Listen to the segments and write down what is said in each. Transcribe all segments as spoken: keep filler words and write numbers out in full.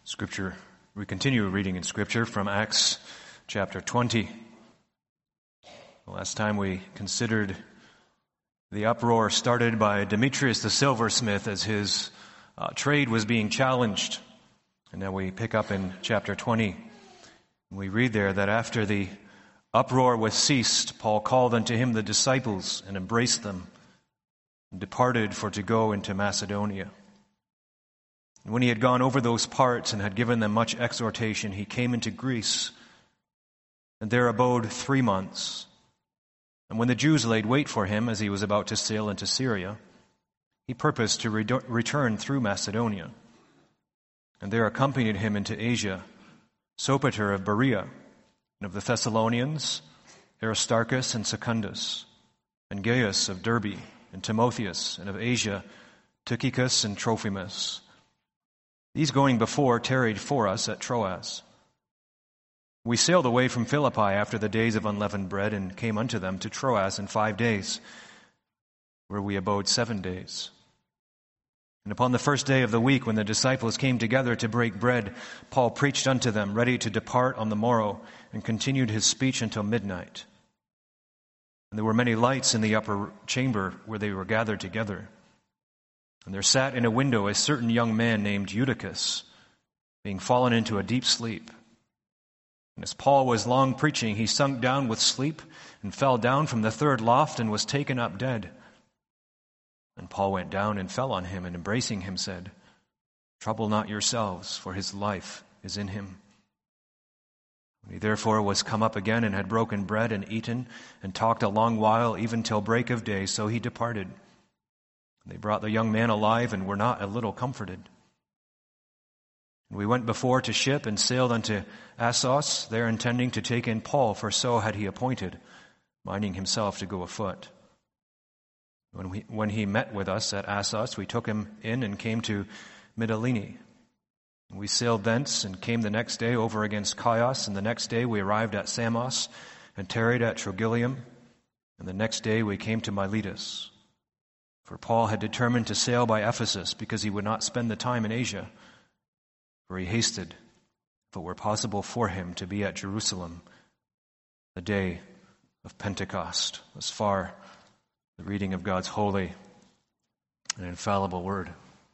Scripture, we continue reading in Scripture from Acts chapter twenty. Last time we considered the uproar started by Demetrius the silversmith as his uh, trade was being challenged. And now we pick up in chapter twenty. We read there that after the uproar was ceased, Paul called unto him the disciples and embraced them and departed for to go into Macedonia. And when he had gone over those parts and had given them much exhortation, he came into Greece and there abode three months. And when the Jews laid wait for him as he was about to sail into Syria, he purposed to re- return through Macedonia. And there accompanied him into Asia Sopater of Berea, and of the Thessalonians, Aristarchus and Secundus, and Gaius of Derbe, and Timotheus, and of Asia, Tychicus and Trophimus. These going before tarried for us at Troas. We sailed away from Philippi after the days of unleavened bread, and came unto them to Troas in five days, where we abode seven days. And upon the first day of the week, when the disciples came together to break bread, Paul preached unto them, ready to depart on the morrow, and continued his speech until midnight. And there were many lights in the upper chamber where they were gathered together. And there sat in a window a certain young man named Eutychus, being fallen into a deep sleep. And as Paul was long preaching, he sunk down with sleep, and fell down from the third loft, and was taken up dead. And Paul went down and fell on him, and embracing him said, Trouble not yourselves, for his life is in him. When he therefore was come up again, and had broken bread, and eaten, and talked a long while, even till break of day, so he departed. They brought the young man alive, and were not a little comforted. And we went before to ship, and sailed unto Assos, there intending to take in Paul, for so had he appointed, minding himself to go afoot. When, we, when he met with us at Assos, we took him in and came to Mytilene. And we sailed thence, and came the next day over against Chios, and the next day we arrived at Samos, and tarried at Trogyllium, and the next day we came to Miletus. For Paul had determined to sail by Ephesus, because he would not spend the time in Asia. For he hasted, if it were possible for him, to be at Jerusalem the day of Pentecost. Thus far, the reading of God's holy and infallible word.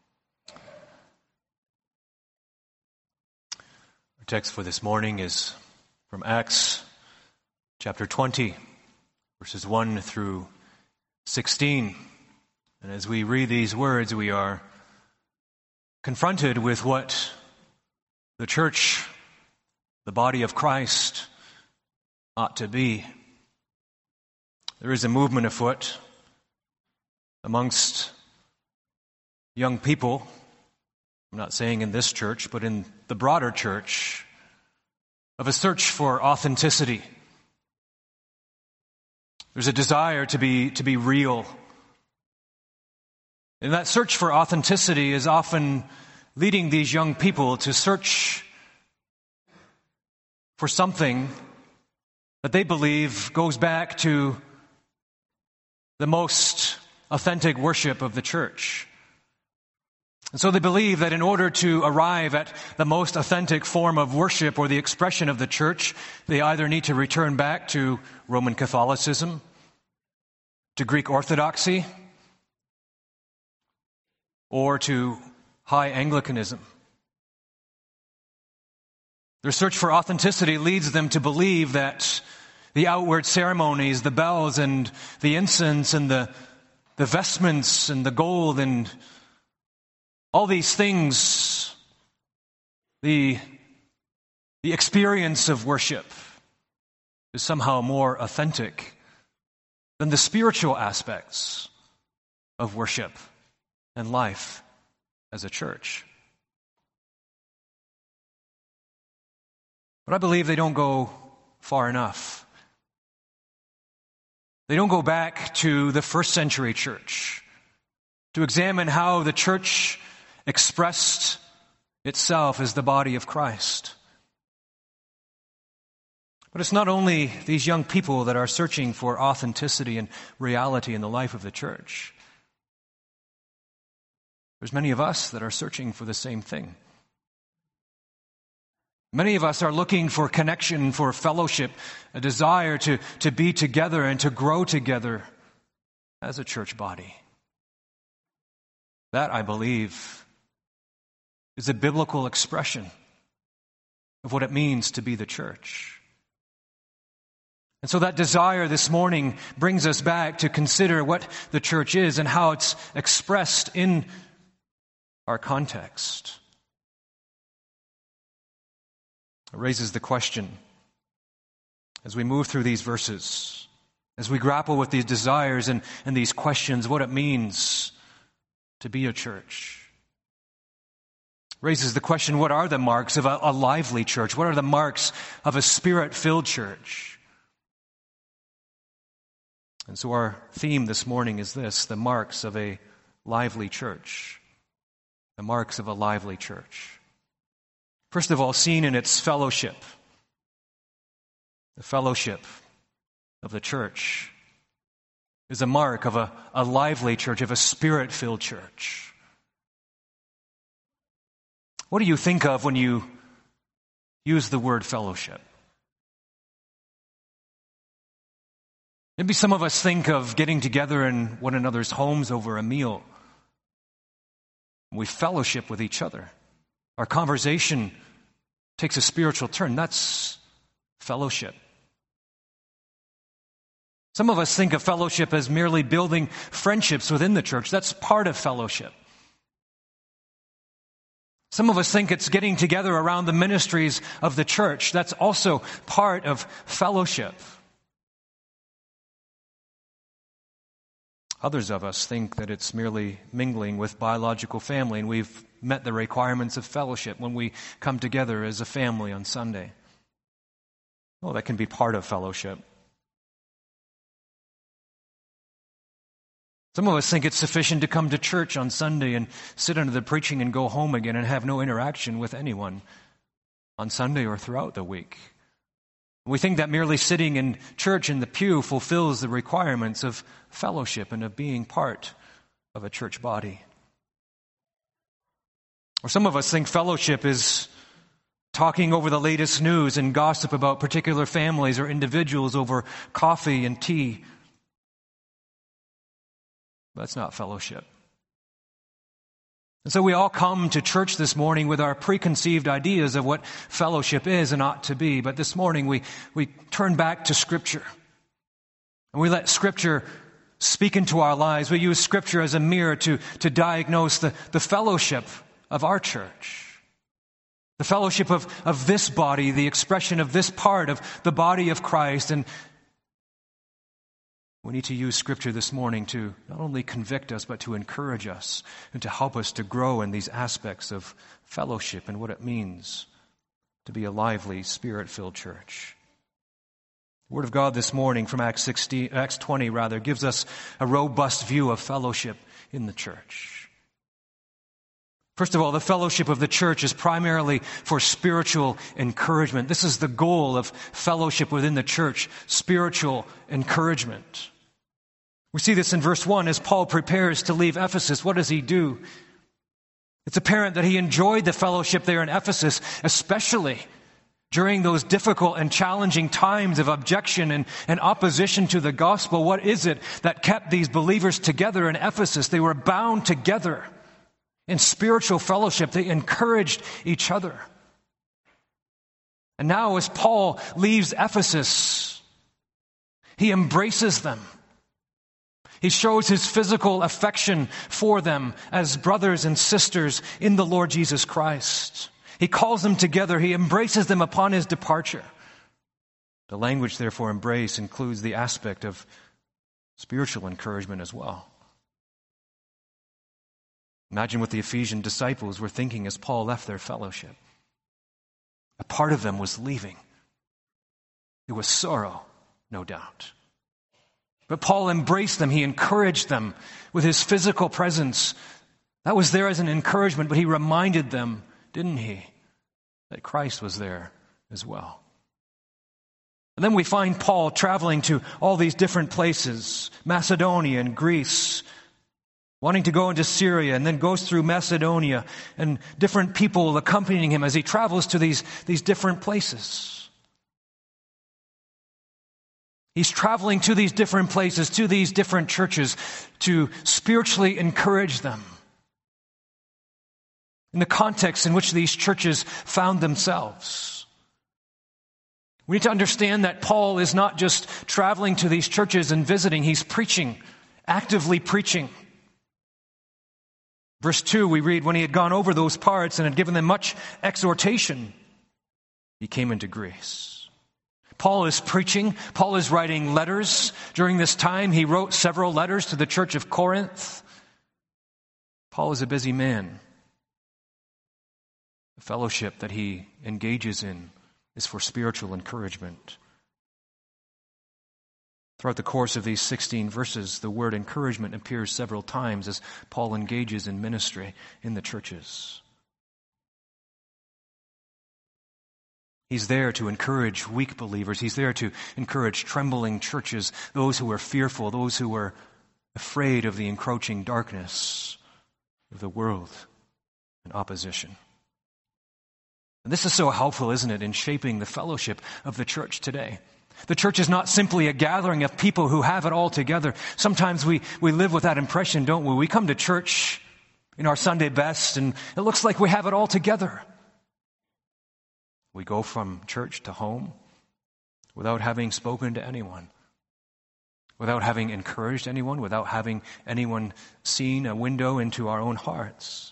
Our text for this morning is from Acts chapter twenty, verses one through sixteen. And as we read these words, we are confronted with what the church, the body of Christ, ought to be. There is a movement afoot amongst young people, I'm not saying in this church, but in the broader church, of a search for authenticity. There's a desire to be, to be real. And that search for authenticity is often leading these young people to search for something that they believe goes back to the most authentic worship of the church. And so they believe that in order to arrive at the most authentic form of worship or the expression of the church, they either need to return back to Roman Catholicism, to Greek Orthodoxy, or to high Anglicanism. Their search for authenticity leads them to believe that the outward ceremonies, the bells and the incense and the, the vestments and the gold and all these things, the, the experience of worship is somehow more authentic than the spiritual aspects of worship and life as a church. But I believe they don't go far enough. They don't go back to the first century church to examine how the church expressed itself as the body of Christ. But it's not only these young people that are searching for authenticity and reality in the life of the church. There's many of us that are searching for the same thing. Many of us are looking for connection, for fellowship, a desire to, to be together and to grow together as a church body. That, I believe, is a biblical expression of what it means to be the church. And so that desire this morning brings us back to consider what the church is and how it's expressed in our context. It raises the question, as we move through these verses, as we grapple with these desires and, and these questions, what it means to be a church. Raises the question, what are the marks of a, a lively church? What are the marks of a spirit-filled church? And so our theme this morning is this, the marks of a lively church. The marks of a lively church. First of all, seen in its fellowship. The fellowship of the church is a mark of a, a lively church, of a spirit-filled church. What do you think of when you use the word fellowship? Maybe some of us think of getting together in one another's homes over a meal. We fellowship with each other. Our conversation takes a spiritual turn. That's fellowship. Some of us think of fellowship as merely building friendships within the church. That's part of fellowship. Some of us think it's getting together around the ministries of the church. That's also part of fellowship. Others of us think that it's merely mingling with biological family, and we've met the requirements of fellowship when we come together as a family on Sunday. Well, that can be part of fellowship. Some of us think it's sufficient to come to church on Sunday and sit under the preaching and go home again and have no interaction with anyone on Sunday or throughout the week. We think that merely sitting in church in the pew fulfills the requirements of fellowship and of being part of a church body. Or some of us think fellowship is talking over the latest news and gossip about particular families or individuals over coffee and tea. That's not fellowship. And so we all come to church this morning with our preconceived ideas of what fellowship is and ought to be. But this morning we, we turn back to Scripture. And we let Scripture speak into our lives. We use Scripture as a mirror to, to diagnose the, the fellowship of our church. The fellowship of, of this body, the expression of this part of the body of Christ. And we need to use Scripture this morning to not only convict us, but to encourage us and to help us to grow in these aspects of fellowship and what it means to be a lively, Spirit-filled church. The Word of God this morning from Acts sixteen, Acts twenty rather, gives us a robust view of fellowship in the church. First of all, the fellowship of the church is primarily for spiritual encouragement. This is the goal of fellowship within the church, spiritual encouragement. We see this in verse one as Paul prepares to leave Ephesus. What does he do? It's apparent that he enjoyed the fellowship there in Ephesus, especially during those difficult and challenging times of objection and, and opposition to the gospel. What is it that kept these believers together in Ephesus? They were bound together in spiritual fellowship. They encouraged each other. And now as Paul leaves Ephesus, he embraces them. He shows his physical affection for them as brothers and sisters in the Lord Jesus Christ. He calls them together. He embraces them upon his departure. The language, therefore, embrace includes the aspect of spiritual encouragement as well. Imagine what the Ephesian disciples were thinking as Paul left their fellowship. A part of them was leaving. It was sorrow, no doubt. But Paul embraced them. He encouraged them with his physical presence. That was there as an encouragement, but he reminded them, didn't he, that Christ was there as well. And then we find Paul traveling to all these different places, Macedonia and Greece, wanting to go into Syria, and then goes through Macedonia, and different people accompanying him as he travels to these, these different places. He's traveling to these different places, to these different churches, to spiritually encourage them in the context in which these churches found themselves. We need to understand that Paul is not just traveling to these churches and visiting, he's preaching, actively preaching. Verse two, we read, when he had gone over those parts and had given them much exhortation, he came into Greece. Paul is preaching. Paul is writing letters. During this time, he wrote several letters to the church of Corinth. Paul is a busy man. The fellowship that he engages in is for spiritual encouragement. Throughout the course of these sixteen verses, the word encouragement appears several times as Paul engages in ministry in the churches. He's there to encourage weak believers. He's there to encourage trembling churches, those who are fearful, those who are afraid of the encroaching darkness of the world and opposition. And this is so helpful, isn't it, in shaping the fellowship of the church today. The church is not simply a gathering of people who have it all together. Sometimes we, we live with that impression, don't we? We come to church in our Sunday best, and it looks like we have it all together. We go from church to home without having spoken to anyone, without having encouraged anyone, without having anyone seen a window into our own hearts.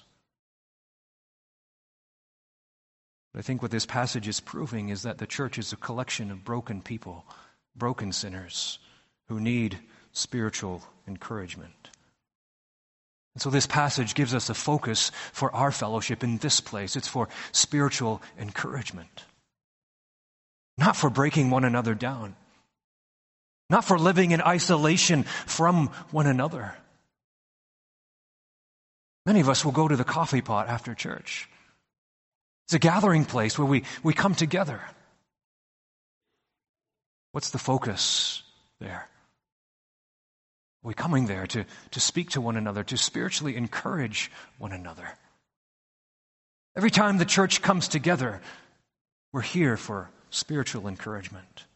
But I think what this passage is proving is that the church is a collection of broken people, broken sinners who need spiritual encouragement. And so this passage gives us a focus for our fellowship in this place. It's for spiritual encouragement. Not for breaking one another down. Not for living in isolation from one another. Many of us will go to the coffee pot after church. It's a gathering place where we, we come together. What's the focus there? Are we coming there to, to speak to one another, to spiritually encourage one another? Every time the church comes together, we're here for spiritual encouragement.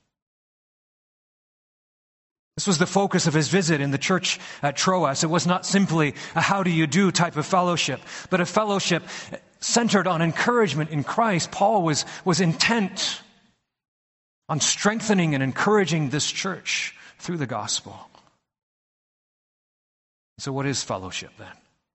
This was the focus of his visit in the church at Troas. It was not simply a how do you do type of fellowship, but a fellowship centered on encouragement in Christ. Paul was, was intent on strengthening and encouraging this church through the gospel. So what is fellowship then?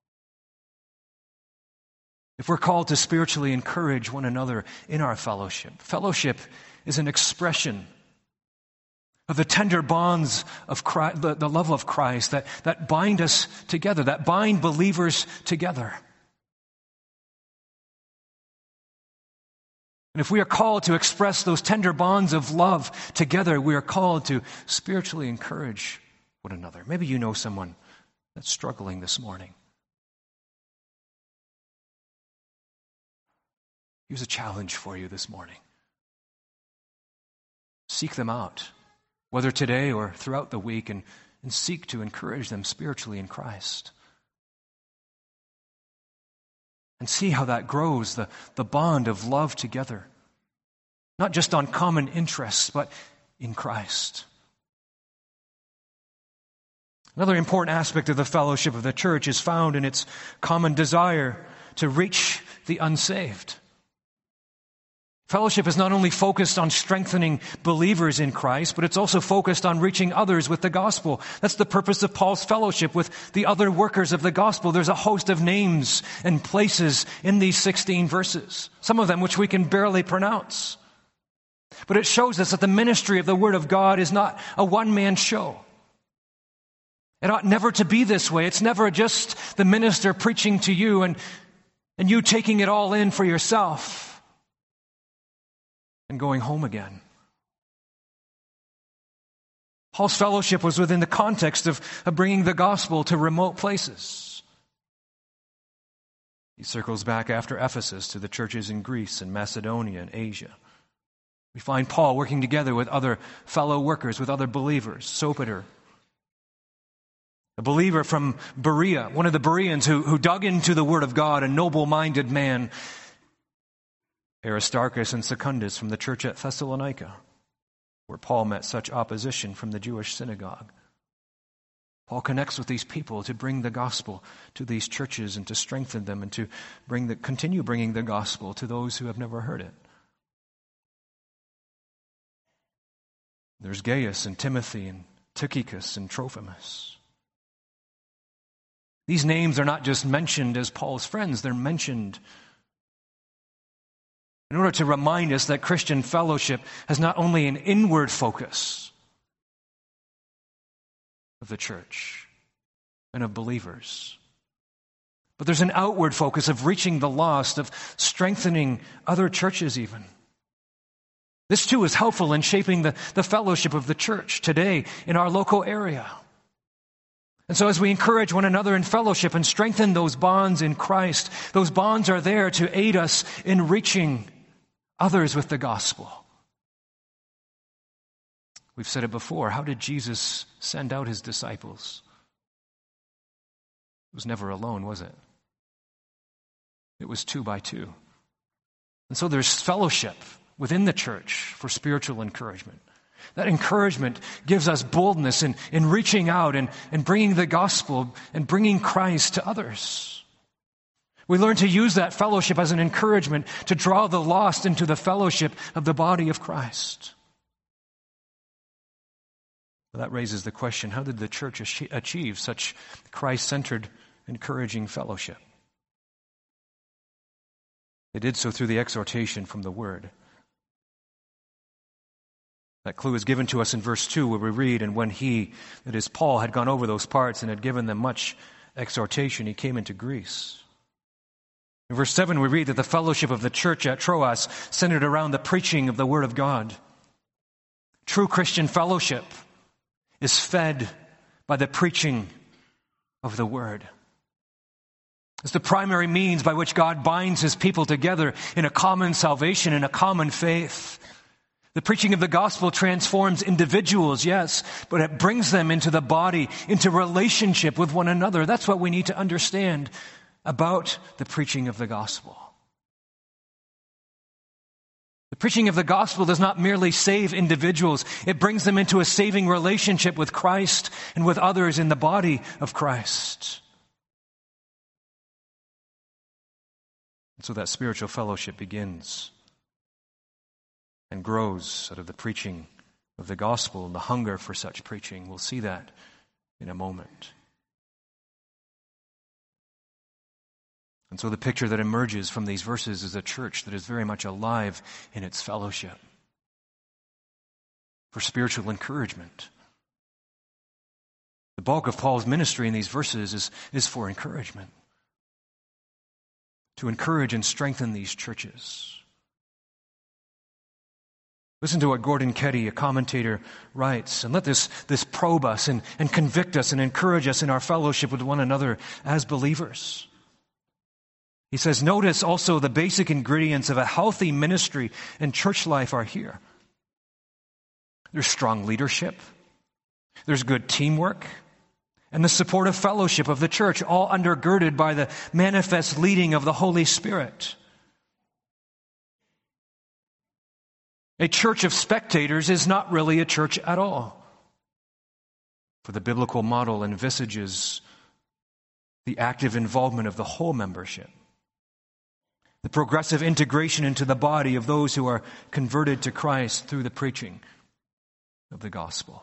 If we're called to spiritually encourage one another in our fellowship, fellowship is an expression of the tender bonds of Christ, the, the love of Christ that, that bind us together, that bind believers together. And if we are called to express those tender bonds of love together, we are called to spiritually encourage one another. Maybe you know someone that's struggling this morning. Here's a challenge for you this morning. Seek them out, whether today or throughout the week, and, and seek to encourage them spiritually in Christ. And see how that grows, the, the bond of love together. Not just on common interests, but in Christ. Another important aspect of the fellowship of the church is found in its common desire to reach the unsaved. Fellowship is not only focused on strengthening believers in Christ, but it's also focused on reaching others with the gospel. That's the purpose of Paul's fellowship with the other workers of the gospel. There's a host of names and places in these sixteen verses, some of them which we can barely pronounce. But it shows us that the ministry of the Word of God is not a one-man show. It ought never to be this way. It's never just the minister preaching to you and, and you taking it all in for yourself and going home again. Paul's fellowship was within the context of, of bringing the gospel to remote places. He circles back after Ephesus to the churches in Greece and Macedonia and Asia. We find Paul working together with other fellow workers, with other believers, Sopater, a believer from Berea, one of the Bereans who, who dug into the Word of God, a noble-minded man, Aristarchus and Secundus from the church at Thessalonica, where Paul met such opposition from the Jewish synagogue. Paul connects with these people to bring the gospel to these churches and to strengthen them and to bring the, continue bringing the gospel to those who have never heard it. There's Gaius and Timothy and Tychicus and Trophimus. These names are not just mentioned as Paul's friends, they're mentioned in order to remind us that Christian fellowship has not only an inward focus of the church and of believers, but there's an outward focus of reaching the lost, of strengthening other churches even. This too is helpful in shaping the, the fellowship of the church today in our local area. And so as we encourage one another in fellowship and strengthen those bonds in Christ, those bonds are there to aid us in reaching others with the gospel. We've said it before. How did Jesus send out his disciples? It was never alone, was it? It was two by two. And so there's fellowship within the church for spiritual encouragement. That encouragement gives us boldness in, in reaching out and, and bringing the gospel and bringing Christ to others. We learn to use that fellowship as an encouragement to draw the lost into the fellowship of the body of Christ. Well, that raises the question, how did the church achieve such Christ-centered, encouraging fellowship? They did so through the exhortation from the Word. That clue is given to us in verse two, where we read, and when he, that is Paul, had gone over those parts and had given them much exhortation, he came into Greece. In verse seven, we read that the fellowship of the church at Troas centered around the preaching of the Word of God. True Christian fellowship is fed by the preaching of the Word. It's the primary means by which God binds his people together in a common salvation, in a common faith. The preaching of the gospel transforms individuals, yes, but it brings them into the body, into relationship with one another. That's what we need to understand about the preaching of the gospel. The preaching of the gospel does not merely save individuals. It brings them into a saving relationship with Christ and with others in the body of Christ. And so that spiritual fellowship begins and grows out of the preaching of the gospel and the hunger for such preaching. We'll see that in a moment. And so the picture that emerges from these verses is a church that is very much alive in its fellowship for spiritual encouragement. The bulk of Paul's ministry in these verses is, is for encouragement, to encourage and strengthen these churches. Listen to what Gordon Ketty, a commentator, writes, and let this, this probe us and, and convict us and encourage us in our fellowship with one another as believers. He says, notice also the basic ingredients of a healthy ministry and church life are here. There's strong leadership, there's good teamwork, and the supportive fellowship of the church, all undergirded by the manifest leading of the Holy Spirit. A church of spectators is not really a church at all. For the biblical model envisages the active involvement of the whole membership, the progressive integration into the body of those who are converted to Christ through the preaching of the gospel.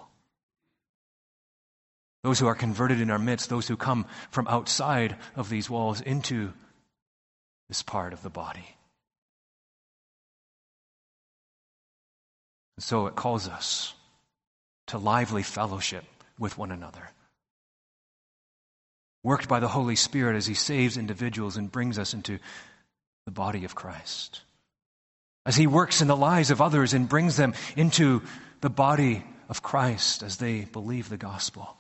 Those who are converted in our midst, those who come from outside of these walls into this part of the body. And so it calls us to lively fellowship with one another, worked by the Holy Spirit as he saves individuals and brings us into the body of Christ. As he works in the lives of others and brings them into the body of Christ as they believe the gospel.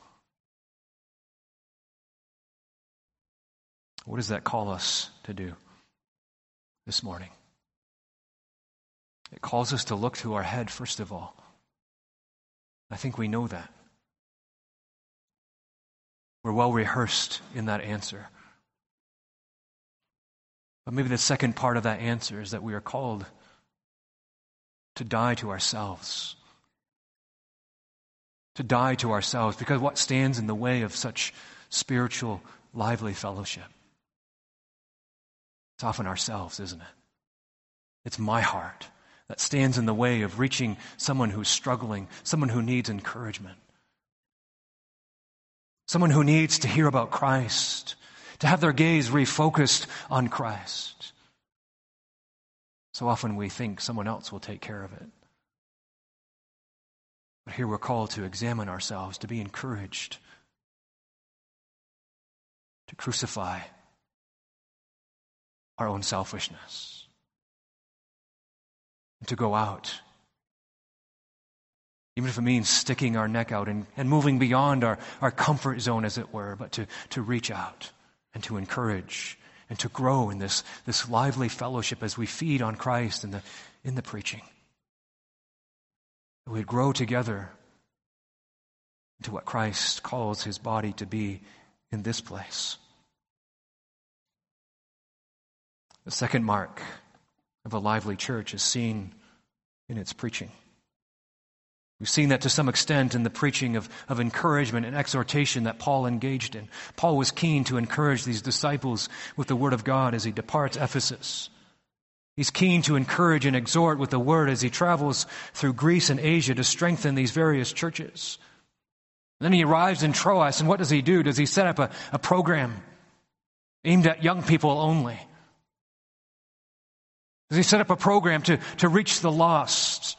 What does that call us to do this morning? It calls us to look to our head, first of all. I think we know that. We're well rehearsed in that answer. But maybe the second part of that answer is that we are called to die to ourselves. To die to ourselves, because what stands in the way of such spiritual, lively fellowship? It's often ourselves, isn't it? It's my heart that stands in the way of reaching someone who's struggling, someone who needs encouragement, someone who needs to hear about Christ, to have their gaze refocused on Christ. So often we think someone else will take care of it. But here we're called to examine ourselves, to be encouraged, to crucify our own selfishness, and to go out, even if it means sticking our neck out and, and moving beyond our, our comfort zone, as it were, but to, to reach out and to encourage and to grow in this, this lively fellowship as we feed on Christ in the, in the preaching. We'd grow together into what Christ calls his body to be in this place. The second mark of a lively church is seen in its preaching. We've seen that to some extent in the preaching of, of encouragement and exhortation that Paul engaged in. Paul was keen to encourage these disciples with the word of God as he departs Ephesus. He's keen to encourage and exhort with the word as he travels through Greece and Asia to strengthen these various churches. And then he arrives in Troas, and what does he do? Does he set up a, a program aimed at young people only? Does he set up a program to, to reach the lost?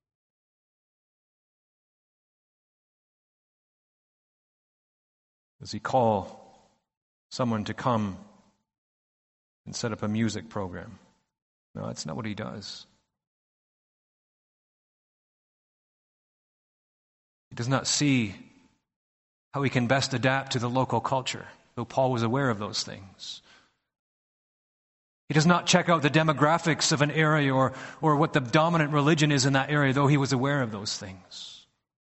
Does he call someone to come and set up a music program? No, that's not what he does. He does not see how he can best adapt to the local culture, though Paul was aware of those things. He does not check out the demographics of an area or, or what the dominant religion is in that area, though he was aware of those things.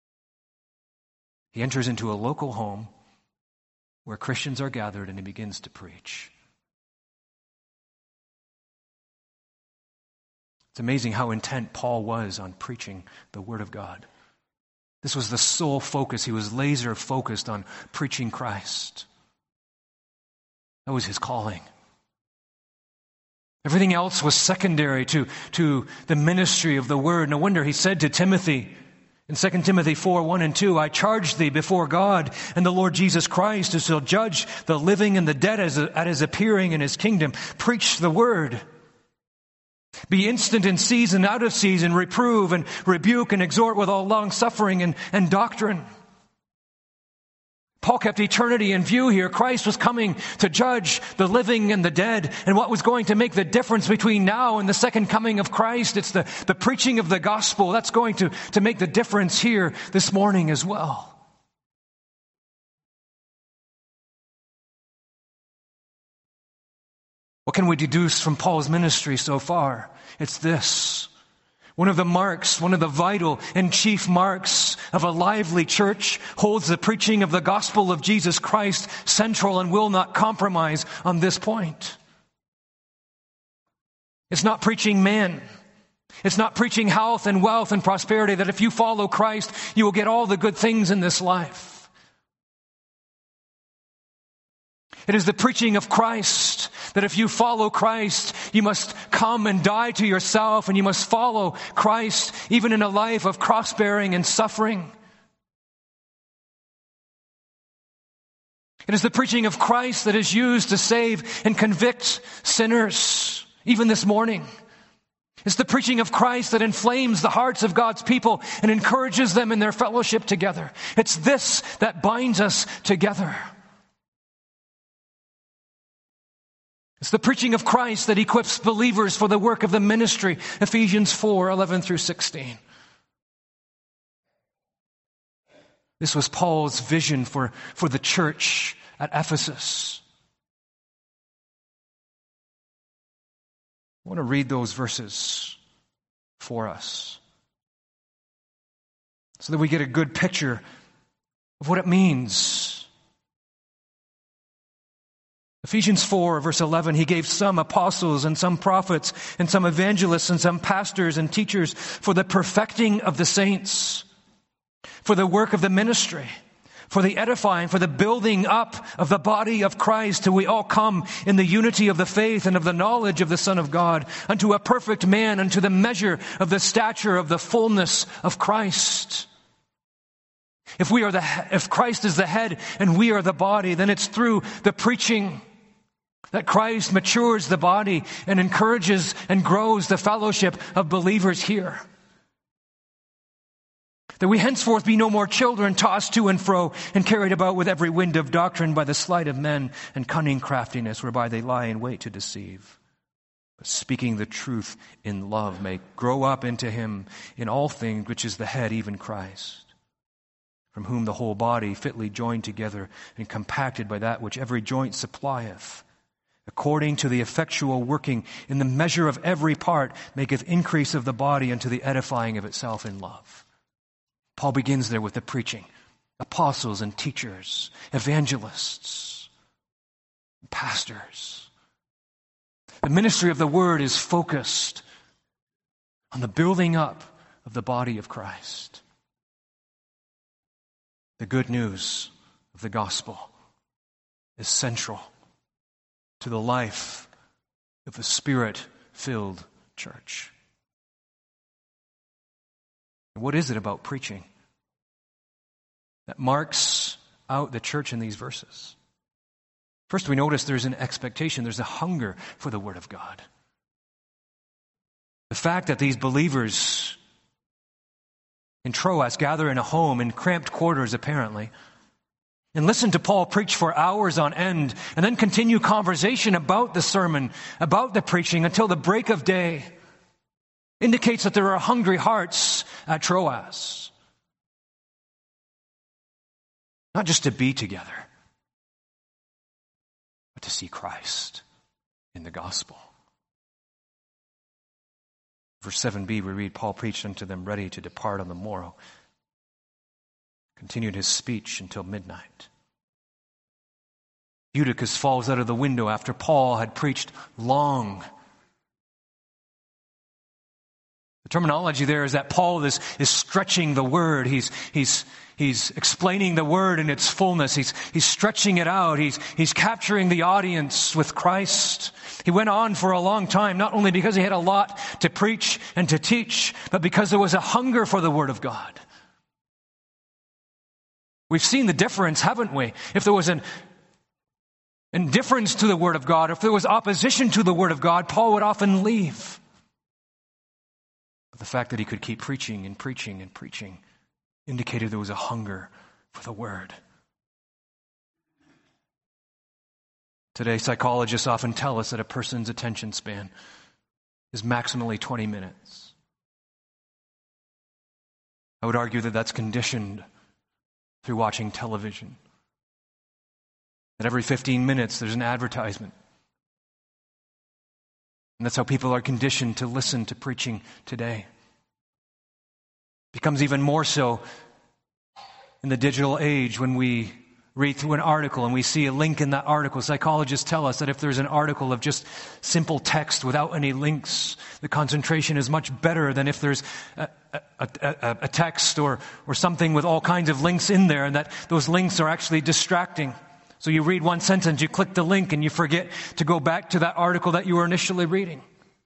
He enters into a local home where Christians are gathered and he begins to preach. It's amazing how intent Paul was on preaching the Word of God. This was the sole focus. He was laser focused on preaching Christ. That was his calling. Everything else was secondary to, to the ministry of the Word. No wonder he said to Timothy in Second Timothy four, one and two, I charge thee before God and the Lord Jesus Christ, who shall judge the living and the dead as, at his appearing in his kingdom. Preach the Word. Be instant in season, out of season, reprove and rebuke and exhort with all long suffering and, and doctrine. Paul kept eternity in view here. Christ was coming to judge the living and the dead. And what was going to make the difference between now and the second coming of Christ? It's the, the preaching of the gospel. That's going to, to make the difference here this morning as well. What can we deduce from Paul's ministry so far? It's this. One of the marks, one of the vital and chief marks of a lively church holds the preaching of the gospel of Jesus Christ central and will not compromise on this point. It's not preaching man. It's not preaching health and wealth and prosperity, that if you follow Christ, you will get all the good things in this life. It is the preaching of Christ, that if you follow Christ, you must come and die to yourself, and you must follow Christ even in a life of cross-bearing and suffering. It is the preaching of Christ that is used to save and convict sinners, even this morning. It's the preaching of Christ that inflames the hearts of God's people and encourages them in their fellowship together. It's this that binds us together. It's the preaching of Christ that equips believers for the work of the ministry, Ephesians four, eleven through sixteen. This was Paul's vision for, for the church at Ephesus. I want to read those verses for us so that we get a good picture of what it means Ephesians four, verse eleven, he gave some apostles and some prophets and some evangelists and some pastors and teachers for the perfecting of the saints, for the work of the ministry, for the edifying, for the building up of the body of Christ, till we all come in the unity of the faith and of the knowledge of the Son of God, unto a perfect man, unto the measure of the stature of the fullness of Christ. If we are the, if Christ is the head and we are the body, then it's through the preaching that Christ matures the body and encourages and grows the fellowship of believers here. That we henceforth be no more children tossed to and fro and carried about with every wind of doctrine by the sleight of men and cunning craftiness whereby they lie in wait to deceive. But speaking the truth in love may grow up into him in all things, which is the head, even Christ, from whom the whole body fitly joined together and compacted by that which every joint supplieth, according to the effectual working in the measure of every part, maketh increase of the body unto the edifying of itself in love. Paul begins there with the preaching. Apostles and teachers, evangelists, pastors. The ministry of the word is focused on the building up of the body of Christ. The good news of the gospel is central to the life of the Spirit-filled church. And what is it about preaching that marks out the church in these verses? First, we notice there's an expectation, there's a hunger for the Word of God. The fact that these believers in Troas gather in a home, in cramped quarters apparently, and listen to Paul preach for hours on end, and then continue conversation about the sermon, about the preaching until the break of day, indicates that there are hungry hearts at Troas. Not just to be together, but to see Christ in the gospel. Verse seven b, we read, Paul preached unto them ready to depart on the morrow. Continued his speech until midnight. Eutychus falls out of the window after Paul had preached long. The terminology there is that Paul is, is stretching the word. He's, he's, he's explaining the word in its fullness. He's, he's stretching it out. He's, he's capturing the audience with Christ. He went on for a long time, not only because he had a lot to preach and to teach, but because there was a hunger for the word of God. We've seen the difference, haven't we? If there was an indifference to the word of God, if there was opposition to the word of God, Paul would often leave. But the fact that he could keep preaching and preaching and preaching indicated there was a hunger for the word. Today, psychologists often tell us that a person's attention span is maximally twenty minutes. I would argue that that's conditioned through watching television. That every fifteen minutes there's an advertisement. And that's how people are conditioned to listen to preaching today. It becomes even more so in the digital age when we read through an article and we see a link in that article. Psychologists tell us that if there's an article of just simple text without any links, the concentration is much better than if there's a, a, a, a text or, or something with all kinds of links in there, and that those links are actually distracting. So you read one sentence, you click the link, and you forget to go back to that article that you were initially reading.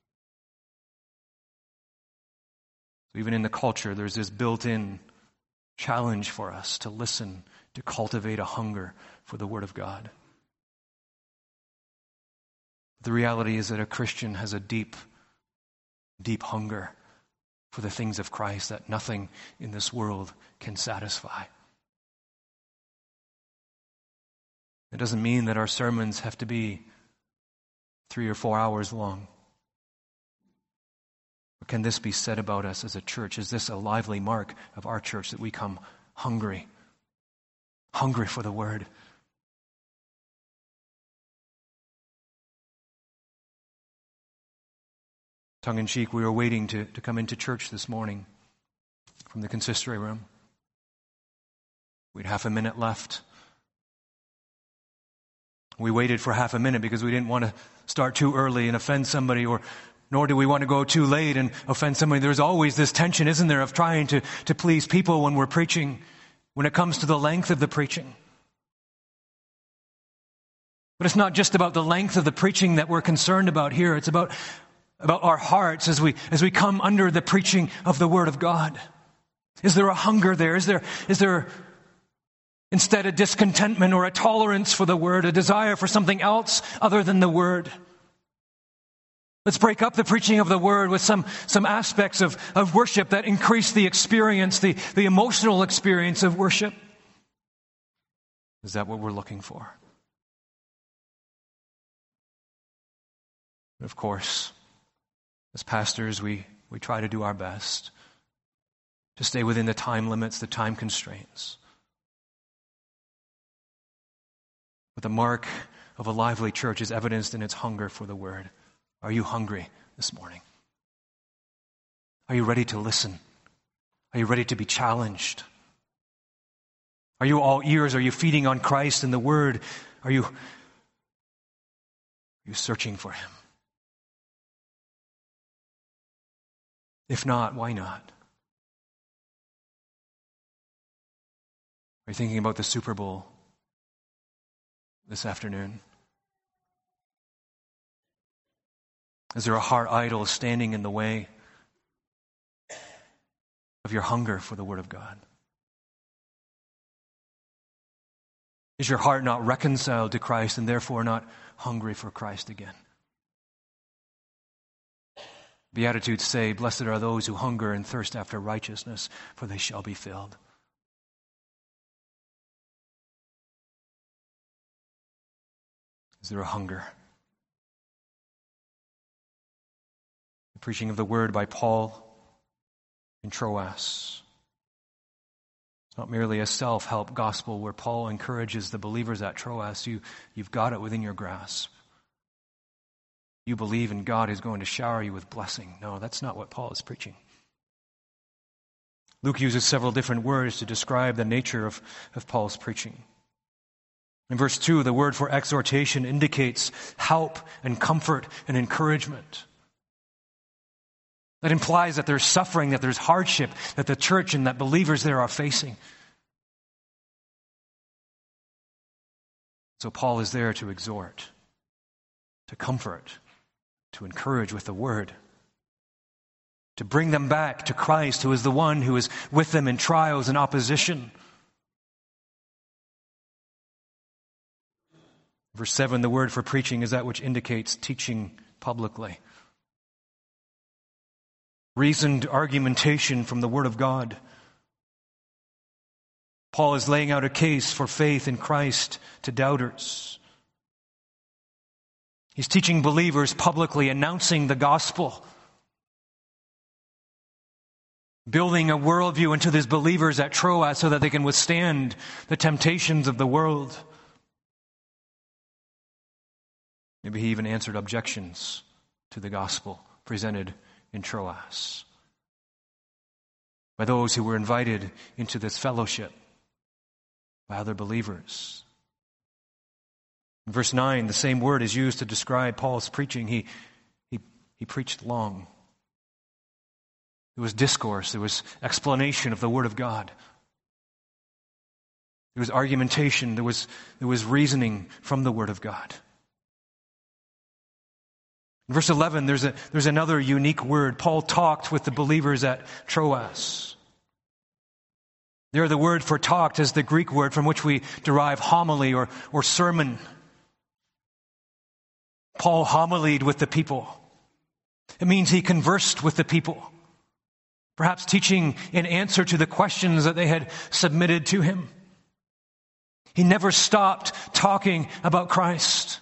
So even in the culture, there's this built-in challenge for us to listen, to cultivate a hunger for the Word of God. The reality is that a Christian has a deep, deep hunger for the things of Christ that nothing in this world can satisfy. It doesn't mean that our sermons have to be three or four hours long. But can this be said about us as a church? Is this a lively mark of our church that we come hungry, hungry for the Word? Tongue-in-cheek, we were waiting to, to come into church this morning from the consistory room. We had half a minute left. We waited for half a minute because we didn't want to start too early and offend somebody, or nor do we want to go too late and offend somebody. There's always this tension, isn't there, of trying to, to please people when we're preaching, when it comes to the length of the preaching. But it's not just about the length of the preaching that we're concerned about here. It's about, about our hearts as we, as we come under the preaching of the Word of God. Is there a hunger there? Is there, is there instead a discontentment or a tolerance for the Word, a desire for something else other than the Word? Let's break up the preaching of the Word with some, some aspects of, of worship that increase the experience, the, the emotional experience of worship. Is that what we're looking for? Of course, as pastors, we, we try to do our best to stay within the time limits, the time constraints. But the mark of a lively church is evidenced in its hunger for the Word. Are you hungry this morning? Are you ready to listen? Are you ready to be challenged? Are you all ears? Are you feeding on Christ and the Word? Are you, are you searching for Him? If not, why not? Are you thinking about the Super Bowl this afternoon? Is there a heart idol standing in the way of your hunger for the Word of God? Is your heart not reconciled to Christ and therefore not hungry for Christ again? Beatitudes say, "Blessed are those who hunger and thirst after righteousness, for they shall be filled." Is there a hunger? The preaching of the Word by Paul in Troas. It's not merely a self-help gospel where Paul encourages the believers at Troas, you, you've got it within your grasp. You believe in God is going to shower you with blessing. No, that's not what Paul is preaching. Luke uses several different words to describe the nature of, of Paul's preaching. In verse two, the word for exhortation indicates help and comfort and encouragement. That implies that there's suffering, that there's hardship, that the church and that believers there are facing. So Paul is there to exhort, to comfort, to encourage with the Word, to bring them back to Christ, who is the one who is with them in trials and opposition. Verse seven, the word for preaching is that which indicates teaching publicly. Reasoned argumentation from the Word of God. Paul is laying out a case for faith in Christ to doubters. He's teaching believers publicly, announcing the gospel. Building a worldview into these believers at Troas so that they can withstand the temptations of the world. Maybe he even answered objections to the gospel presented in Troas by those who were invited into this fellowship by other believers. In verse nine, the same word is used to describe Paul's preaching. He, he, he preached long. There was discourse. There was explanation of the Word of God. There was argumentation. There was, there was reasoning from the Word of God. In verse eleven, there's a, there's another unique word. Paul talked with the believers at Troas. There, the word for talked is the Greek word from which we derive homily or, or sermon. Paul homilied with the people. It means he conversed with the people, perhaps teaching in answer to the questions that they had submitted to him. He never stopped talking about Christ.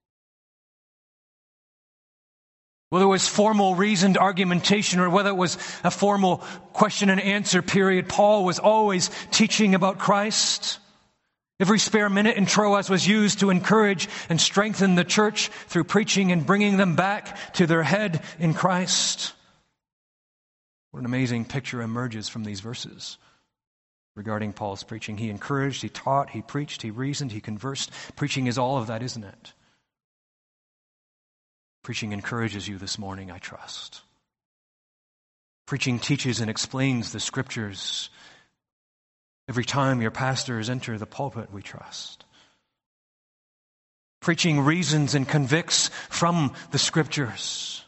Whether it was formal reasoned argumentation or whether it was a formal question and answer period, Paul was always teaching about Christ. Every spare minute in Troas was used to encourage and strengthen the church through preaching and bringing them back to their head in Christ. What an amazing picture emerges from these verses. regarding Paul's preaching. He encouraged, he taught, he preached, he reasoned, he conversed. Preaching is all of that, isn't it? Preaching encourages you this morning, I trust. Preaching teaches and explains the Scriptures. Every time your pastors enter the pulpit, we trust. Preaching reasons and convicts from the Scriptures.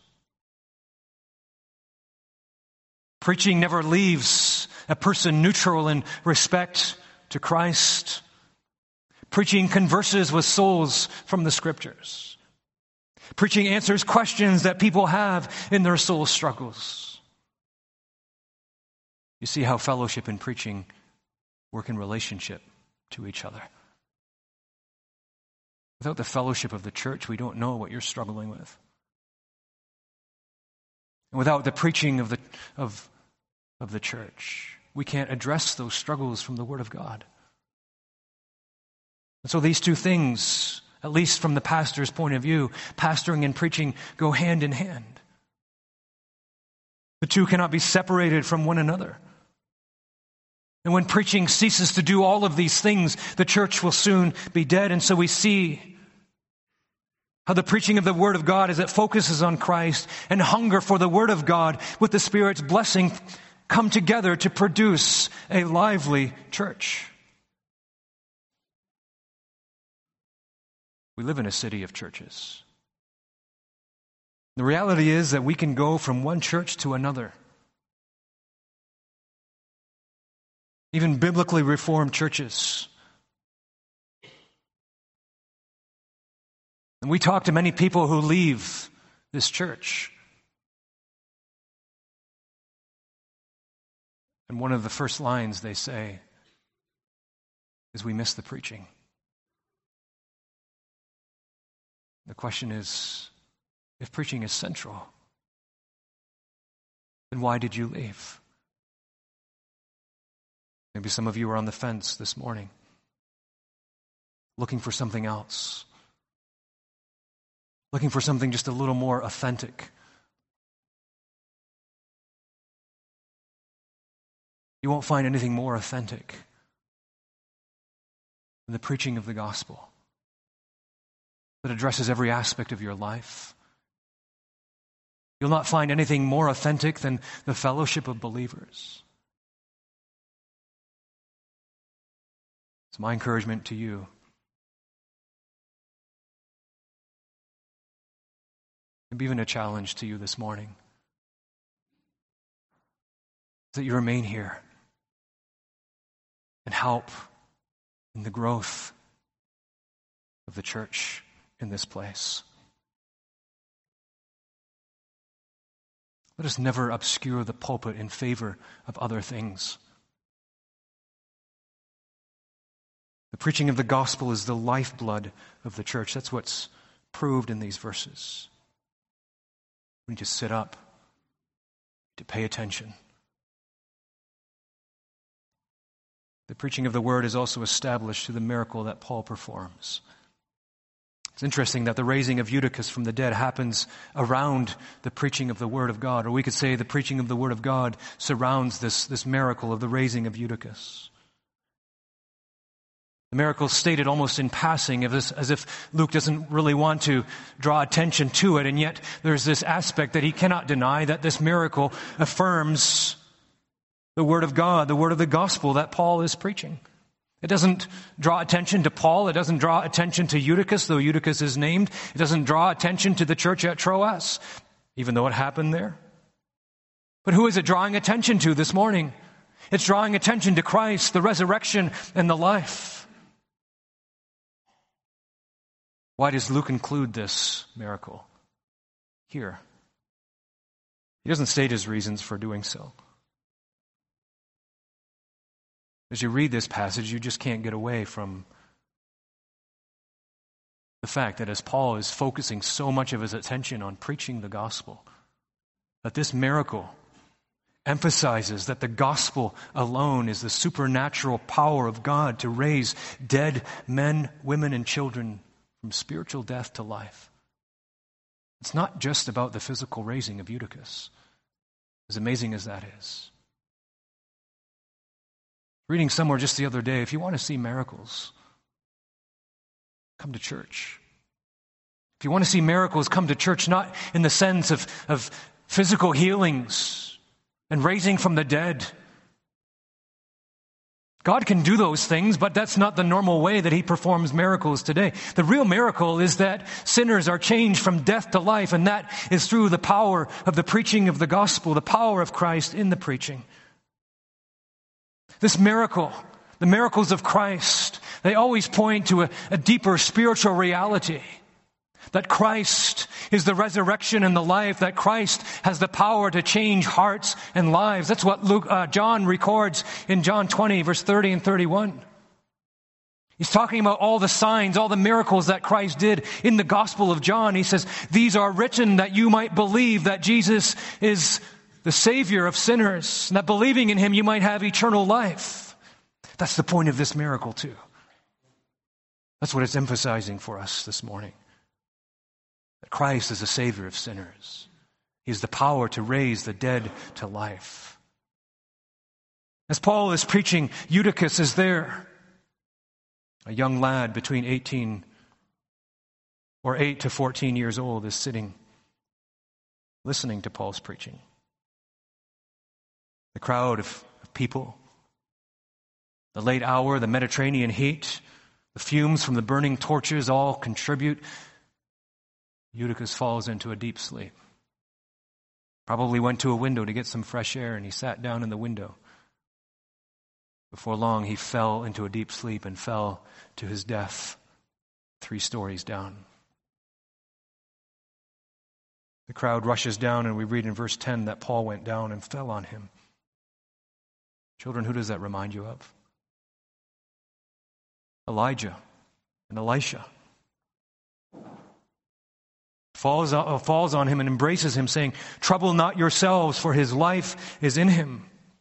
Preaching never leaves a person neutral in respect to Christ. Preaching converses with souls from the Scriptures. Preaching answers questions that people have in their soul struggles. You see how fellowship and preaching work in relationship to each other. Without the fellowship of the church, we don't know what you're struggling with. And without the preaching of the of, of the church, we can't address those struggles from the Word of God. And so these two things, at least from the pastor's point of view, pastoring and preaching go hand in hand. The two cannot be separated from one another. And when preaching ceases to do all of these things, the church will soon be dead. And so we see how the preaching of the Word of God, as it focuses on Christ and hunger for the Word of God with the Spirit's blessing, come together to produce a lively church. We live in a city of churches. The reality is that we can go from one church to another. Even biblically reformed churches. And we talk to many people who leave this church. And one of the first lines they say is, "We miss the preaching." The question is, if preaching is central, then why did you leave? Maybe some of you are on the fence this morning, looking for something else, looking for something just a little more authentic. You won't find anything more authentic than the preaching of the gospel that addresses every aspect of your life. You'll not find anything more authentic than the fellowship of believers. It's my encouragement to you. Maybe even a challenge to you this morning. That you remain here and help in the growth of the church in this place. Let us never obscure the pulpit in favor of other things. The preaching of the gospel is the lifeblood of the church. That's what's proved in these verses. We need to sit up, to pay attention. The preaching of the word is also established through the miracle that Paul performs. It's interesting that the raising of Eutychus from the dead happens around the preaching of the word of God. Or we could say the preaching of the word of God surrounds this, this miracle of the raising of Eutychus. The miracle is stated almost in passing, as if Luke doesn't really want to draw attention to it, and yet there's this aspect that he cannot deny, that this miracle affirms the word of God, the word of the gospel that Paul is preaching. It doesn't draw attention to Paul. It doesn't draw attention to Eutychus, though Eutychus is named. It doesn't draw attention to the church at Troas, even though it happened there. But who is it drawing attention to this morning? It's drawing attention to Christ, the resurrection and the life. Why does Luke include this miracle here? He doesn't state his reasons for doing so. As you read this passage, you just can't get away from the fact that as Paul is focusing so much of his attention on preaching the gospel, that this miracle emphasizes that the gospel alone is the supernatural power of God to raise dead men, women, and children from spiritual death to life. It's not just about the physical raising of Eutychus, as amazing as that is. Reading somewhere just the other day, if you want to see miracles, come to church. If you want to see miracles, come to church, not in the sense of, of physical healings and raising from the dead. God can do those things, but that's not the normal way that he performs miracles today. The real miracle is that sinners are changed from death to life, and that is through the power of the preaching of the gospel, the power of Christ in the preaching. This miracle, the miracles of Christ, they always point to a, a deeper spiritual reality. That Christ is the resurrection and the life, that Christ has the power to change hearts and lives. That's what Luke, uh, John records in John twenty, verse thirty and thirty-one. He's talking about all the signs, all the miracles that Christ did in the Gospel of John. He says, these are written that you might believe that Jesus is the Savior of sinners, and that believing in him you might have eternal life. That's the point of this miracle too. That's what it's emphasizing for us this morning. That Christ is the Savior of sinners. He has the power to raise the dead to life. As Paul is preaching, Eutychus is there. A young lad between eighteen or eight to fourteen years old is sitting, listening to Paul's preaching. The crowd of people, the late hour, the Mediterranean heat, the fumes from the burning torches all contribute. Eutychus falls into a deep sleep. Probably went to a window to get some fresh air, and he sat down in the window. Before long, he fell into a deep sleep and fell to his death three stories down. The crowd rushes down, and we read in verse ten that Paul went down and fell on him. Children, who does that remind you of? Elijah and Elisha. Falls, uh, falls on him and embraces him, saying, trouble not yourselves, for his life is in him.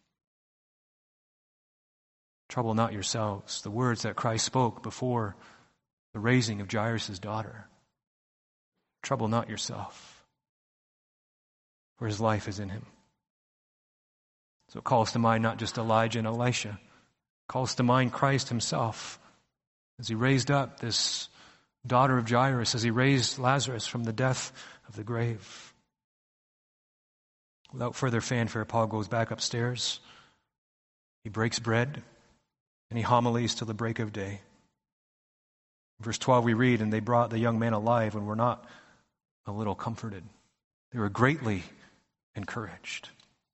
Trouble not yourselves. The words that Christ spoke before the raising of Jairus' daughter. Trouble not yourself, for his life is in him. So it calls to mind not just Elijah and Elisha. It calls to mind Christ himself as he raised up this daughter of Jairus, as he raised Lazarus from the death of the grave. Without further fanfare, Paul goes back upstairs. He breaks bread and he homilies till the break of day. In verse twelve we read, and they brought the young man alive and were not a little comforted. They were greatly encouraged.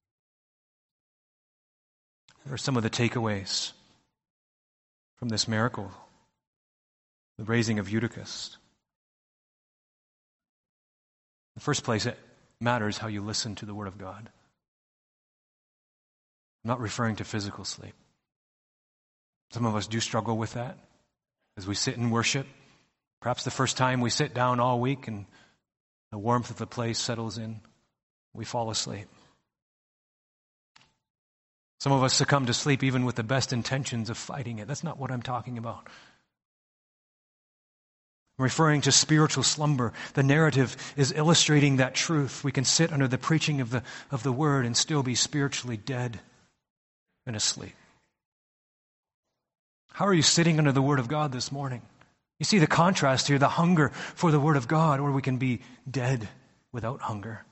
What are some of the takeaways from this miracle? The raising of Eutychus. In the first place, it matters how you listen to the Word of God. I'm not referring to physical sleep. Some of us do struggle with that as we sit in worship. Perhaps the first time we sit down all week and the warmth of the place settles in, we fall asleep. Some of us succumb to sleep even with the best intentions of fighting it. That's not what I'm talking about. I'm referring to spiritual slumber. The narrative is illustrating that truth. We can sit under the preaching of the, of the Word and still be spiritually dead and asleep. How are you sitting under the Word of God this morning? You see the contrast here, the hunger for the Word of God, or we can be dead without hunger.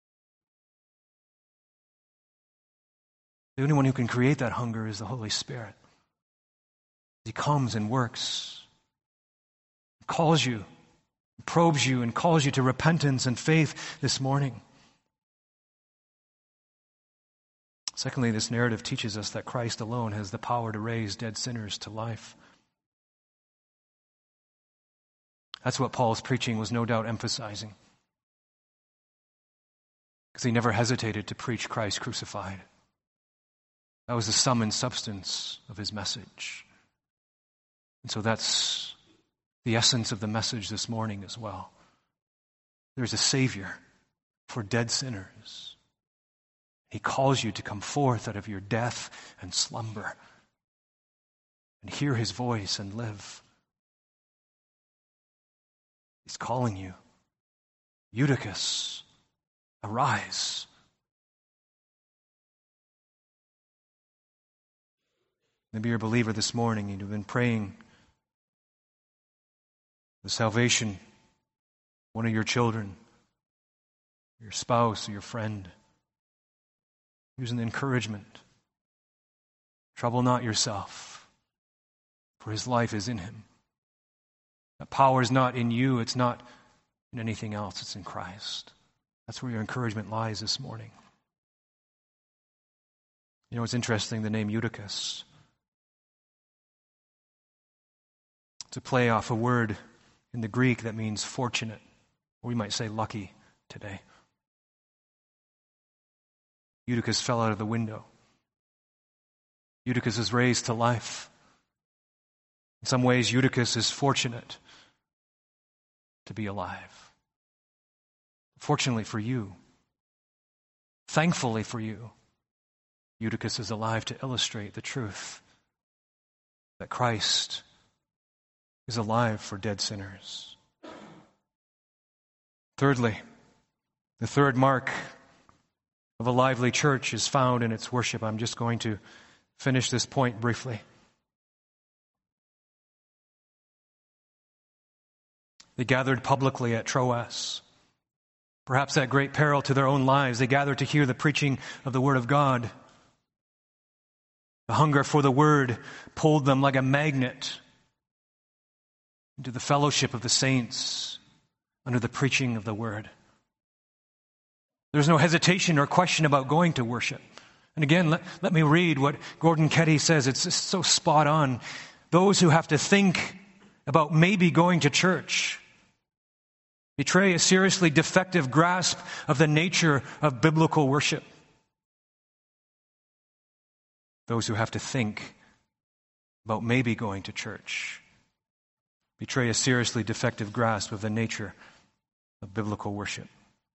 The only one who can create that hunger is the Holy Spirit. He comes and works, calls you, probes you, and calls you to repentance and faith this morning. Secondly, this narrative teaches us that Christ alone has the power to raise dead sinners to life. That's what Paul's preaching was no doubt emphasizing, because he never hesitated to preach Christ crucified. That was the sum and substance of his message. And so that's the essence of the message this morning as well. There's a Savior for dead sinners. He calls you to come forth out of your death and slumber and hear his voice and live. He's calling you. Eutychus, arise. Maybe you're a believer this morning and you've been praying the salvation of one of your children, your spouse, or your friend. Here's an encouragement. Trouble not yourself, for his life is in him. That power is not in you, it's not in anything else, it's in Christ. That's where your encouragement lies this morning. You know, it's interesting, the name Eutychus. It's a play off a word in the Greek that means fortunate, or we might say lucky today. Eutychus fell out of the window. Eutychus is raised to life. In some ways, Eutychus is fortunate to be alive. Fortunately for you, thankfully for you, Eutychus is alive to illustrate the truth that Christ is alive for dead sinners. Thirdly, the third mark of a lively church is found in its worship. I'm just going to finish this point briefly. They gathered publicly at Troas. Perhaps at great peril to their own lives, they gathered to hear the preaching of the Word of God. The hunger for the Word pulled them like a magnet into the fellowship of the saints under the preaching of the Word. There's no hesitation or question about going to worship. And again, let, let me read what Gordon Ketty says. It's just so spot on. Those who have to think about maybe going to church betray a seriously defective grasp of the nature of biblical worship. Those who have to think about maybe going to church betray a seriously defective grasp of the nature of biblical worship.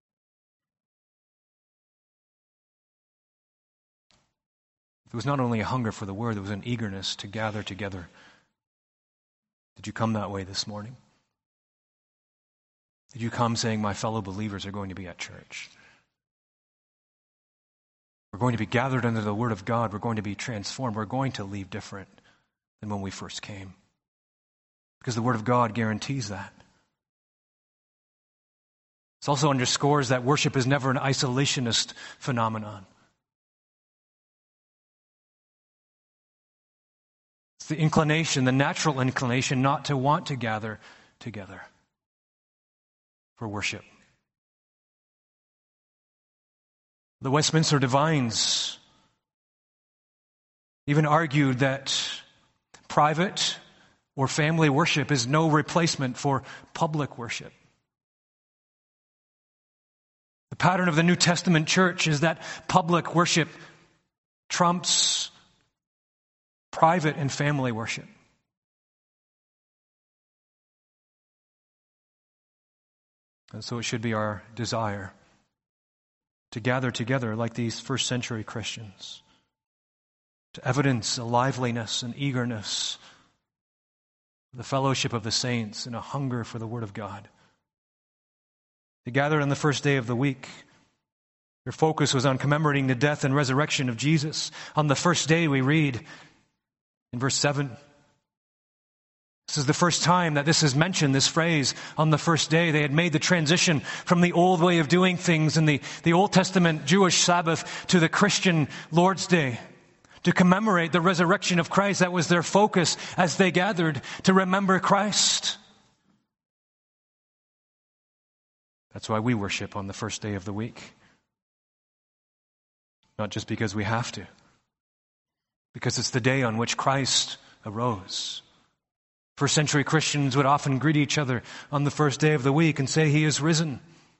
There was not only a hunger for the Word, there was an eagerness to gather together. Did you come that way this morning? Did you come saying, my fellow believers are going to be at church? We're going to be gathered under the Word of God. We're going to be transformed. We're going to leave different than when we first came. Because the Word of God guarantees that. It also underscores that worship is never an isolationist phenomenon. It's the inclination, the natural inclination not to want to gather together for worship. The Westminster Divines even argued that private or family worship is no replacement for public worship. The pattern of the New Testament church is that public worship trumps private and family worship. And so it should be our desire to gather together like these first century Christians, to evidence a liveliness and eagerness, the fellowship of the saints, and a hunger for the Word of God. They gathered on the first day of the week. Their focus was on commemorating the death and resurrection of Jesus. On the first day, we read in verse seven, this is the first time that this is mentioned, this phrase, on the first day. They had made the transition from the old way of doing things in the, the Old Testament Jewish Sabbath to the Christian Lord's Day, to commemorate the resurrection of Christ. That was their focus as they gathered to remember Christ. That's why we worship on the first day of the week. Not just because we have to, because it's the day on which Christ arose. First century Christians would often greet each other on the first day of the week and say, He is risen.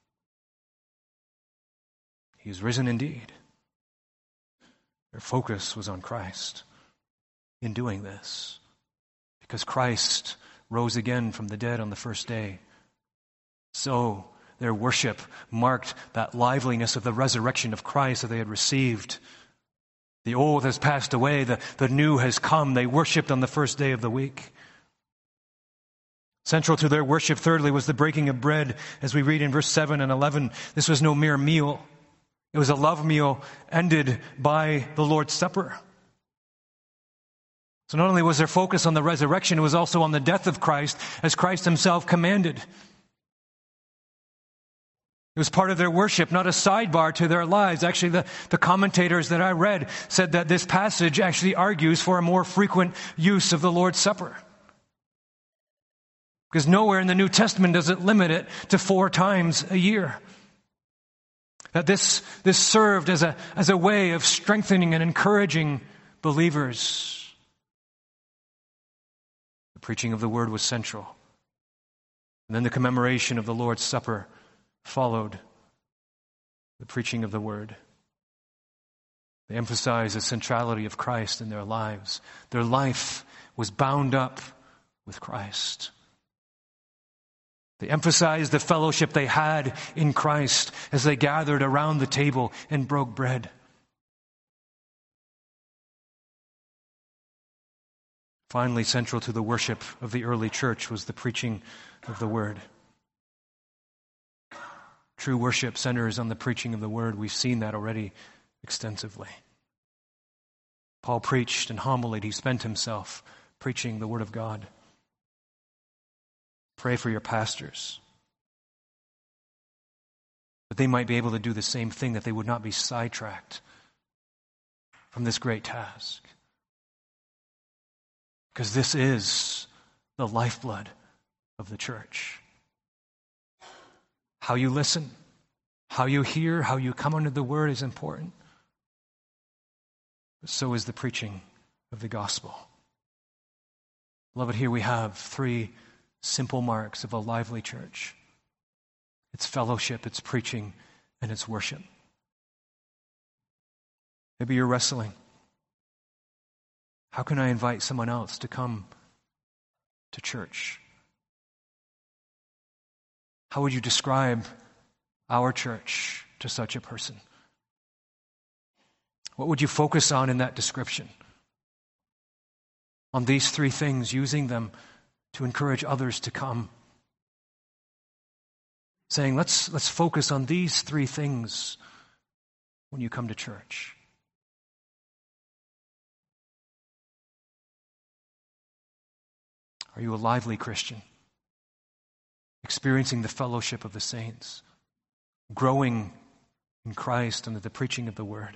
He is risen indeed. Their focus was on Christ in doing this, because Christ rose again from the dead on the first day. So their worship marked that liveliness of the resurrection of Christ that they had received. The old has passed away, the, the new has come. They worshipped on the first day of the week. Central to their worship, thirdly, was the breaking of bread, as we read in verse seven and eleven. This was no mere meal. It was a love meal ended by the Lord's Supper. So not only was their focus on the resurrection, it was also on the death of Christ, as Christ himself commanded. It was part of their worship, not a sidebar to their lives. Actually, the, the commentators that I read said that this passage actually argues for a more frequent use of the Lord's Supper. Because nowhere in the New Testament does it limit it to four times a year. That this, this served as a, as a way of strengthening and encouraging believers. The preaching of the word was central. And then the commemoration of the Lord's Supper followed the preaching of the word. They emphasized the centrality of Christ in their lives. Their life was bound up with Christ. They emphasized the fellowship they had in Christ as they gathered around the table and broke bread. Finally, central to the worship of the early church was the preaching of the word. True worship centers on the preaching of the word. We've seen that already extensively. Paul preached and homilied. He spent himself preaching the word of God. Pray for your pastors, that they might be able to do the same thing, that they would not be sidetracked from this great task. Because this is the lifeblood of the church. How you listen, how you hear, how you come under the word is important. But so is the preaching of the gospel. Beloved, here we have three simple marks of a lively church. It's fellowship, it's preaching, and it's worship. Maybe you're wrestling. How can I invite someone else to come to church? How would you describe our church to such a person? What would you focus on in that description? On these three things, using them to encourage others to come. Saying, let's, let's focus on these three things when you come to church. Are you a lively Christian? Experiencing the fellowship of the saints, growing in Christ under the preaching of the word,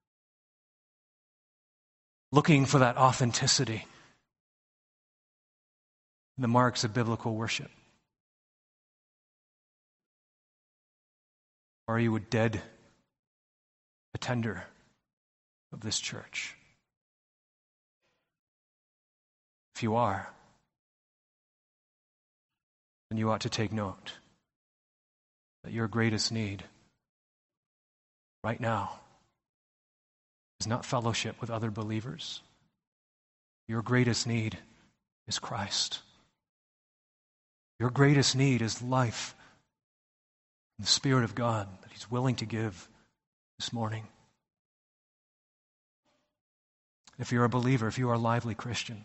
looking for that authenticity, the marks of biblical worship? Or are you a dead attender of this church? If you are, then you ought to take note that your greatest need right now is not fellowship with other believers. Your greatest need is Christ. Your greatest need is life and the Spirit of God that He's willing to give this morning. If you're a believer, if you are a lively Christian,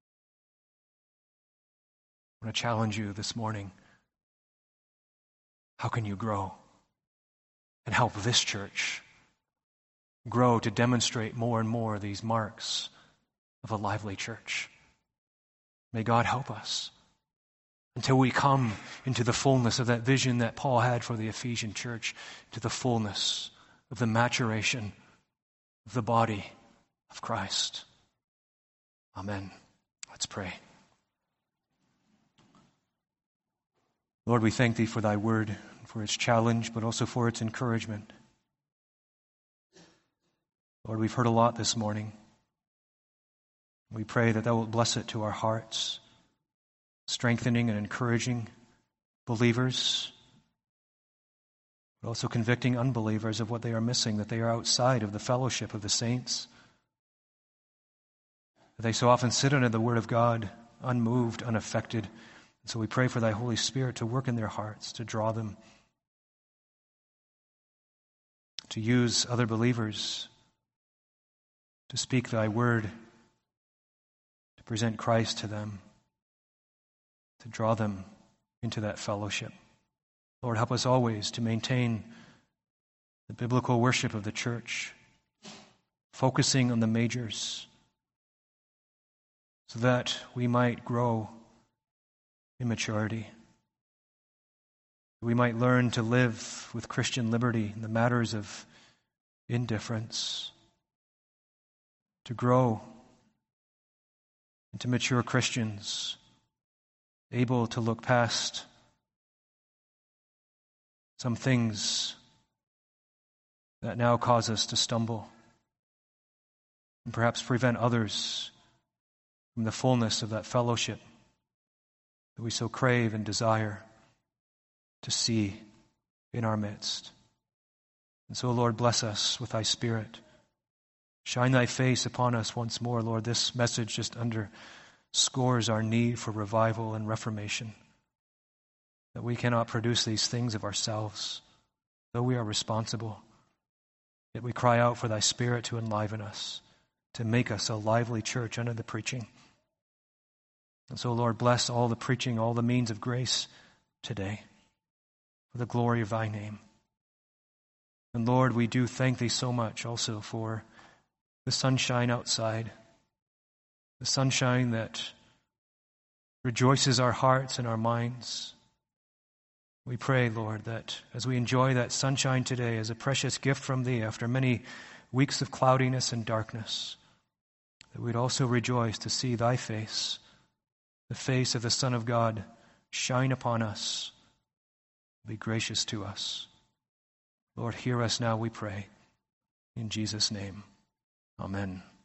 I want to challenge you this morning. How can you grow and help this church grow to demonstrate more and more these marks of a lively church? May God help us until we come into the fullness of that vision that Paul had for the Ephesian church, to the fullness of the maturation of the body of Christ. Amen. Let's pray. Lord, we thank Thee for Thy word, for its challenge, but also for its encouragement. Lord, we've heard a lot this morning. We pray that Thou wilt bless it to our hearts, strengthening and encouraging believers, but also convicting unbelievers of what they are missing, that they are outside of the fellowship of the saints. That they so often sit under the word of God, unmoved, unaffected. And so we pray for Thy Holy Spirit to work in their hearts, to draw them, to use other believers, to speak Thy word, to present Christ to them, to draw them into that fellowship. Lord, help us always to maintain the biblical worship of the church, focusing on the majors, so that we might grow in maturity. We might learn to live with Christian liberty in the matters of indifference, to grow into mature Christians, able to look past some things that now cause us to stumble, and perhaps prevent others from the fullness of that fellowship that we so crave and desire to see in our midst. And so, Lord, bless us with thy Spirit. Shine thy face upon us once more, Lord. This message just underscores our need for revival and reformation, that we cannot produce these things of ourselves, though we are responsible. Yet we cry out for thy Spirit to enliven us, to make us a lively church under the preaching. And so, Lord, bless all the preaching, all the means of grace today, for the glory of thy name. And Lord, we do thank thee so much also for the sunshine outside, the sunshine that rejoices our hearts and our minds. We pray, Lord, that as we enjoy that sunshine today as a precious gift from thee after many weeks of cloudiness and darkness, that we'd also rejoice to see thy face, the face of the Son of God, shine upon us. Be gracious to us. Lord, hear us now, we pray. In Jesus' name, amen.